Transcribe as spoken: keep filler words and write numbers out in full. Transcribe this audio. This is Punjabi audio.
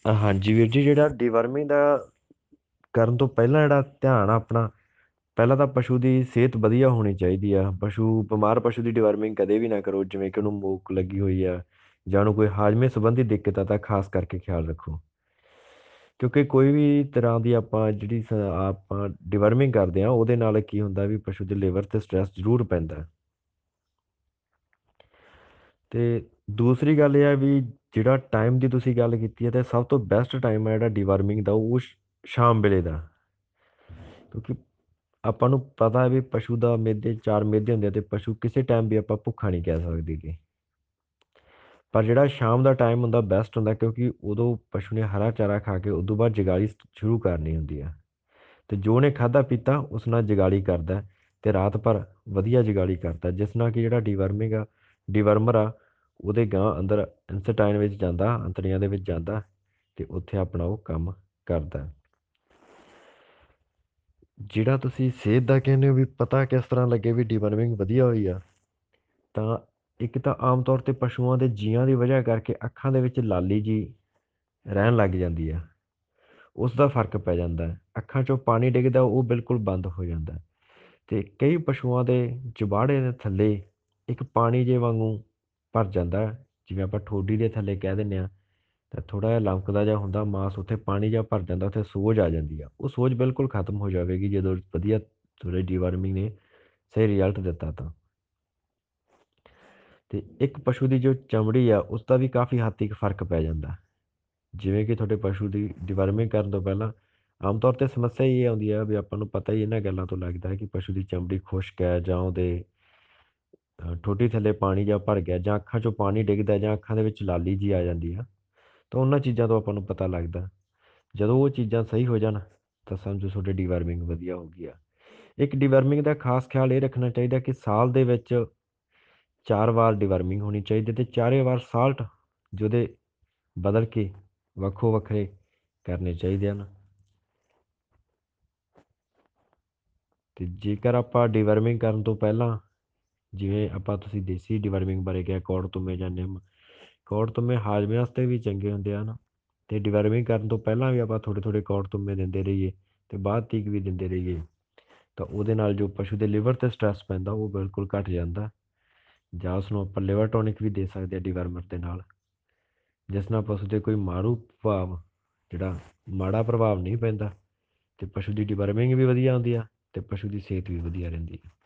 ਹਾਂਜੀ ਵੀਰ ਜੀ, ਜਿਹੜਾ ਡੀਵਰਮਿੰਗ ਦਾ ਕਰਨ ਤੋਂ ਪਹਿਲਾਂ ਜਿਹੜਾ ਧਿਆਨ ਆ ਆਪਣਾ, ਪਹਿਲਾਂ ਤਾਂ ਪਸ਼ੂ ਦੀ ਸਿਹਤ ਵਧੀਆ ਹੋਣੀ ਚਾਹੀਦੀ ਆ। ਪਸ਼ੂ ਬਿਮਾਰ ਪਸ਼ੂ ਦੀ ਡੀਵਰਮਿੰਗ ਕਦੇ ਵੀ ਨਾ ਕਰੋ, ਜਿਵੇਂ ਕਿ ਉਹਨੂੰ ਮੋਕ ਲੱਗੀ ਹੋਈ ਆ ਜਾਂ ਉਹਨੂੰ ਕੋਈ ਹਾਜ਼ਮੇ ਸੰਬੰਧੀ ਦਿੱਕਤ ਆ, ਤਾਂ ਖਾਸ ਕਰਕੇ ਖਿਆਲ ਰੱਖੋ। ਕਿਉਂਕਿ ਕੋਈ ਵੀ ਤਰ੍ਹਾਂ ਦੀ ਆਪਾਂ ਜਿਹੜੀ ਸ- ਆਪਾਂ ਡੀਵਰਮਿੰਗ ਕਰਦੇ ਆ, ਉਹਦੇ ਨਾਲ ਕੀ ਹੁੰਦਾ ਵੀ ਪਸ਼ੂ ਦੇ ਲਿਵਰ ਤੇ ਸਟ੍ਰੈਸ ਜ਼ਰੂਰ ਪੈਂਦਾ। ਤੇ ਦੂਸਰੀ ਗੱਲ ਇਹ ਆ ਵੀ ਜਿਹੜਾ ਟਾਈਮ ਦੀ ਤੁਸੀਂ ਗੱਲ ਕੀਤੀ ਹੈ, ਤੇ ਸਭ ਤੋਂ ਬੈਸਟ ਟਾਈਮ ਹੈ ਜਿਹੜਾ ਡੀਵਰਮਿੰਗ ਦਾ, ਉਹ ਸ਼- ਸ਼ਾਮ ਵੇਲੇ ਦਾ। ਕਿਉਂਕਿ ਆਪਾਂ ਨੂੰ ਪਤਾ ਹੈ ਵੀ ਪਸ਼ੂ ਦਾ ਮੇਦੇ ਚਾਰ ਮੇਦੇ ਹੁੰਦੇ ਆ, ਤੇ ਪਸ਼ੂ ਕਿਸੇ ਟਾਈਮ ਵੀ ਆਪਾਂ ਭੁੱਖਾ ਨਹੀਂ ਕਹਿ ਸਕਦੇ ਗੇ। ਪਰ ਜਿਹੜਾ ਸ਼ਾਮ ਦਾ ਟਾਈਮ ਹੁੰਦਾ ਬੈਸਟ ਹੁੰਦਾ, ਕਿਉਂਕਿ ਉਦੋਂ ਪਸ਼ੂ ਨੇ ਹਰਾ ਚਾਰਾ ਖਾ ਕੇ ਉਦੋਂ ਬਾਅਦ ਜਗਾਲੀ ਸ਼ੁਰੂ ਕਰਨੀ ਹੁੰਦੀ ਆ। ਤੇ ਜੋ ਉਹਨੇ ਖਾਧਾ ਪੀਤਾ ਉਸ ਨਾਲ ਜਗਾਲੀ ਕਰਦਾ ਹੈ, ਤੇ ਰਾਤ ਭਰ ਵਧੀਆ ਜਗਾਲੀ ਕਰਦਾ, ਜਿਸ ਨਾਲ ਕਿ ਜਿਹੜਾ ਡੀਵਰਮਿੰਗ ਆ ਡੀਵਰਮਰ ਆ, ਉਹਦੇ ਗਾਂ ਅੰਦਰ ਇੰਸਟਾਈਨ ਵਿੱਚ ਜਾਂਦਾ, ਅੰਤੜੀਆਂ ਦੇ ਵਿੱਚ ਜਾਂਦਾ, ਤੇ ਉੱਥੇ ਆਪਣਾ ਉਹ ਕੰਮ ਕਰਦਾ ਹੈ। ਜਿਹੜਾ ਤੁਸੀਂ ਸਿਹਤ ਦਾ ਕਹਿੰਦੇ ਹੋ ਵੀ ਪਤਾ ਕਿਸ ਤਰ੍ਹਾਂ ਲੱਗੇ ਵੀ ਡੀਵਰਮਿੰਗ ਵਧੀਆ ਹੋਈ ਆ, ਤਾਂ ਇੱਕ ਤਾਂ ਆਮ ਤੌਰ ਤੇ ਪਸ਼ੂਆਂ ਦੇ ਜੀਆਂ ਦੀ ਵਜ੍ਹਾ ਕਰਕੇ ਅੱਖਾਂ ਦੇ ਵਿੱਚ ਲਾਲੀ ਜੀ ਰਹਿਣ ਲੱਗ ਜਾਂਦੀ ਆ। ਉਸ ਦਾ ਫਰਕ ਪੈ ਜਾਂਦਾ ਹੈ, ਅੱਖਾਂ 'ਚੋਂ ਪਾਣੀ ਡਿੱਗਦਾ ਉਹ ਬਿਲਕੁਲ ਬੰਦ ਹੋ ਜਾਂਦਾ ਹੈ। ਤੇ ਕਈ ਪਸ਼ੂਆਂ ਦੇ ਜਬਾੜੇ ਦੇ ਥੱਲੇ ਇੱਕ ਪਾਣੀ ਜੇ ਵਾਂਗੂ ਭਰ ਜਾਂਦਾ ਹੈ, ਜਿਵੇਂ ਆਪਾਂ ਠੋਡੀ ਦੇ ਥੱਲੇ ਕਹਿ ਦਿੰਦੇ ਆ, ਤਾਂ ਥੋੜਾ ਜਿਹਾ ਲਮਕਦਾ ਜਿਹਾ ਹੁੰਦਾ ਮਾਸ, ਉੱਥੇ ਪਾਣੀ ਜਿਹਾ ਭਰ ਜਾਂਦਾ, ਉੱਥੇ ਸੋਜ ਆ ਜਾਂਦੀ ਆ। ਉਹ ਸੋਜ ਬਿਲਕੁਲ ਖਤਮ ਹੋ ਜਾਵੇਗੀ ਜਦੋਂ ਵਧੀਆ ਤੁਹਾਡੇ ਡੀਵਾਰਮਿੰਗ ਨੇ ਸਹੀ ਰਿਜ਼ਲਟ ਦਿੱਤਾ ਤਾਂ। ਤੇ ਇੱਕ ਪਸ਼ੂ ਦੀ ਜੋ ਚਮੜੀ ਆ, ਉਸ ਦਾ ਵੀ ਕਾਫੀ ਹੱਦ ਤੱਕ ਫਰਕ ਪੈ ਜਾਂਦਾ। ਜਿਵੇਂ ਕਿ ਤੁਹਾਡੇ ਪਸ਼ੂ ਦੀ ਡਿਵਰਮਿੰਗ ਕਰਨ ਤੋਂ ਪਹਿਲਾਂ ਆਮ ਤੌਰ ਤੇ ਸਮੱਸਿਆ ਇਹ ਆਉਂਦੀ ਹੈ ਵੀ ਆਪਾਂ ਨੂੰ ਪਤਾ ਹੀ ਇਹਨਾਂ ਗੱਲਾਂ ਤੋਂ ਲੱਗਦਾ ਹੈ ਕਿ ਪਸ਼ੂ ਦੀ ਚਮੜੀ ਖੁਸ਼ਕ ਹੈ, ਜਾਂ ਉਹਦੇ ਅ, ਠੋਡੀ ਥੱਲੇ ਪਾਣੀ ਜਾਂ ਭਰ ਗਿਆ, ਜਾਂ ਅੱਖਾਂ 'ਚੋਂ ਪਾਣੀ ਡਿੱਗਦਾ, ਜਾਂ ਅੱਖਾਂ ਦੇ ਵਿੱਚ ਲਾਲੀ ਜੀ ਆ ਜਾਂਦੀ ਆ। ਤਾਂ ਉਹਨਾਂ ਚੀਜ਼ਾਂ ਤੋਂ ਆਪਾਂ ਨੂੰ ਪਤਾ ਲੱਗਦਾ। ਜਦੋਂ ਉਹ ਚੀਜ਼ਾਂ ਸਹੀ ਹੋ ਜਾਣ, ਤਾਂ ਸਮਝੋ ਤੁਹਾਡੀ ਡੀਵਰਮਿੰਗ ਵਧੀਆ ਹੋ ਗਈ ਆ। ਇੱਕ ਡੀਵਰਮਿੰਗ ਦਾ ਖਾਸ ਖਿਆਲ ਇਹ ਰੱਖਣਾ ਚਾਹੀਦਾ ਕਿ ਸਾਲ ਦੇ ਵਿੱਚ ਚਾਰ ਵਾਰ ਡੀਵਰਮਿੰਗ ਹੋਣੀ ਚਾਹੀਦੀ, ਤੇ ਚਾਰੇ ਵਾਰ ਸਾਲਟ ਜਿਹਦੇ ਬਦਲ ਕੇ ਵੱਖੋ ਵੱਖਰੇ ਕਰਨੇ ਚਾਹੀਦੇ ਹਨ। ਤੇ ਜੇਕਰ ਆਪਾਂ ਡੀਵਰਮਿੰਗ ਕਰਨ ਤੋਂ ਪਹਿਲਾਂ, ਜਿਵੇਂ ਆਪਾਂ ਤੁਸੀਂ ਦੇਸੀ ਡੀਵਰਮਿੰਗ ਬਾਰੇ ਕਿਹਾ, ਕੌੜ ਤੁੰਮੇ ਜਾਂ ਨਿੰਮ, ਕੌੜ ਤੁੰਮੇ ਹਾਜ਼ਮੇ ਵਾਸਤੇ ਵੀ ਚੰਗੇ ਹੁੰਦੇ ਹਨ। ਤੇ ਡੀਵਰਮਿੰਗ ਕਰਨ ਤੋਂ ਪਹਿਲਾਂ ਵੀ ਆਪਾਂ ਥੋੜ੍ਹੇ ਥੋੜ੍ਹੇ ਕੌੜ ਤੁੰਮੇ ਦਿੰਦੇ ਰਹੀਏ, ਤੇ ਬਾਅਦ ਤੀਕ ਵੀ ਦਿੰਦੇ ਰਹੀਏ, ਤਾਂ ਉਹਦੇ ਨਾਲ ਜੋ ਪਸ਼ੂ ਦੇ ਲਿਵਰ ਤੇ ਸਟ੍ਰੈਸ ਪੈਂਦਾ ਉਹ ਬਿਲਕੁਲ ਘਟ ਜਾਂਦਾ। ਜਾਂ ਉਸਨੂੰ ਆਪਾਂ ਲਿਵਰ ਟੋਨਿਕ ਵੀ ਦੇ ਸਕਦੇ ਹਾਂ ਡੀਵਰਮਰ ਦੇ ਨਾਲ, ਜਿਸ ਨਾਲ ਪਸ਼ੂ ਤੇ ਕੋਈ ਮਾਰੂ ਪ੍ਰਭਾਵ, ਜਿਹੜਾ ਮਾੜਾ ਪ੍ਰਭਾਵ ਨਹੀਂ ਪੈਂਦਾ, ਤੇ ਪਸ਼ੂ ਦੀ ਡੀਵਰਮਿੰਗ ਵੀ ਵਧੀਆ ਹੁੰਦੀ ਆ, ਤੇ ਪਸ਼ੂ ਦੀ ਸਿਹਤ ਵੀ ਵਧੀਆ ਰਹਿੰਦੀ ਹੈ।